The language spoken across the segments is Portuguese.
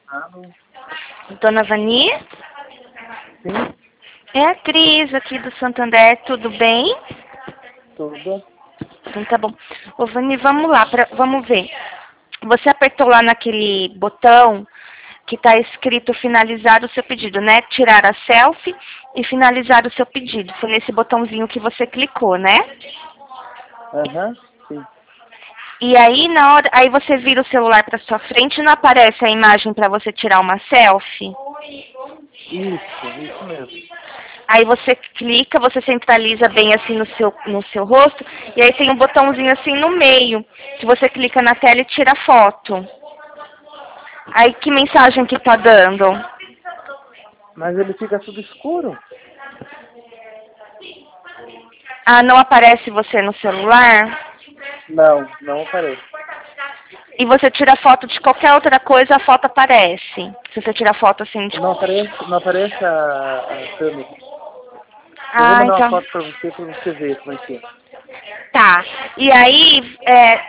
Alô? Dona Vani? Sim, É a Cris aqui do Santander, tudo bem? tudo. Então tá bom. Ô Vani, vamos lá, vamos ver. Você apertou lá naquele botão que está escrito finalizar o seu pedido, né? Tirar a selfie e finalizar o seu pedido. Foi nesse botãozinho que você clicou, né? Aham, sim. E aí na hora, aí você vira o celular para sua frente e não aparece a imagem para você tirar uma selfie? Isso mesmo. Aí você clica, você centraliza bem assim no seu rosto, e aí tem um botãozinho assim no meio, que você clica na tela e tira a foto. Aí que mensagem que tá dando? Mas ele fica tudo escuro? Ah, não aparece você no celular? Não, não aparece. E você tira foto de qualquer outra coisa, a foto aparece. Se você tira foto assim de... Não aparece a câmera. Eu vou Ah, mandar uma então... foto pra você ver como é que é. Tá. E aí,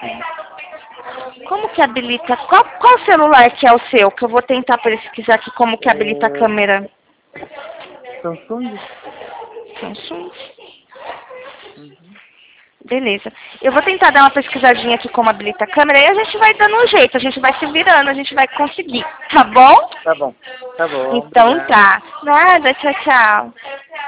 como que habilita? Qual celular que é o seu? Que eu vou tentar pesquisar aqui como que habilita a câmera. Samsung? Samsung. Uhum. Beleza. Eu vou tentar dar uma pesquisadinha aqui como habilita a câmera e a gente vai dando um jeito, a gente vai se virando, a gente vai conseguir, tá bom? Tá bom. Tá bom, Então obrigado. tá. Nada, tchau, tchau.